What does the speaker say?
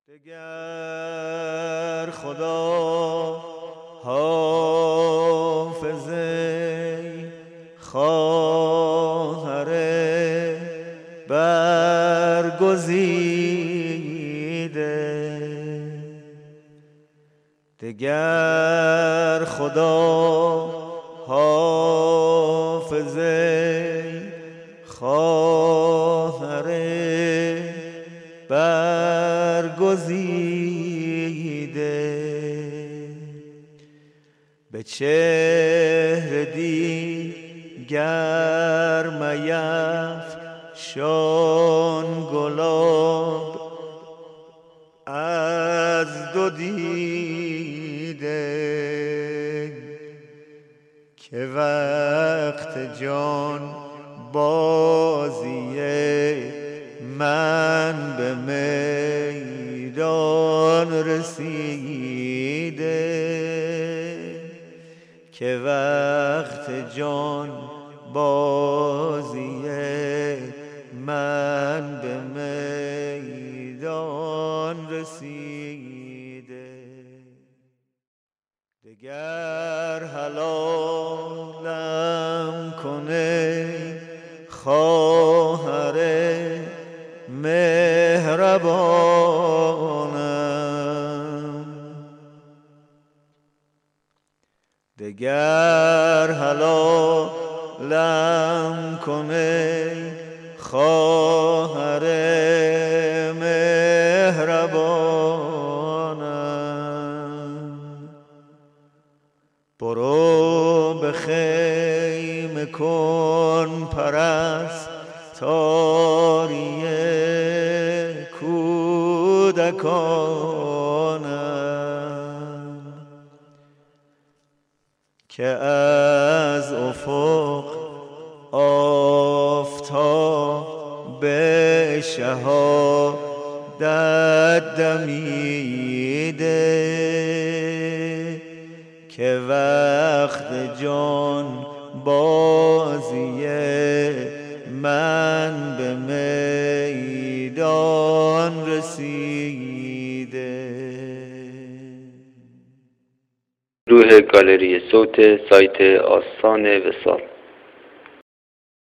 دگر خدا حافظ خواهر برگزیده، دگر خدا حافظ خواهر برگزیده، به چهر دیگر میفشان گلاب از دو دیده، که وقت جان بازیه من به میدان رسیده، که وقت جان بازیه من به میدان رسیده، دگر حلالم کنه خواهر مهربانم، دگر حلالم کنه خواهر مهربانم، برو به خیمه کن پرستاری کودکانم، که از افق آفتاب به شهادت دمیده، که وقت جان بازیه من به میدان رسیده. گروه گالری صوت سایت آستان وصال.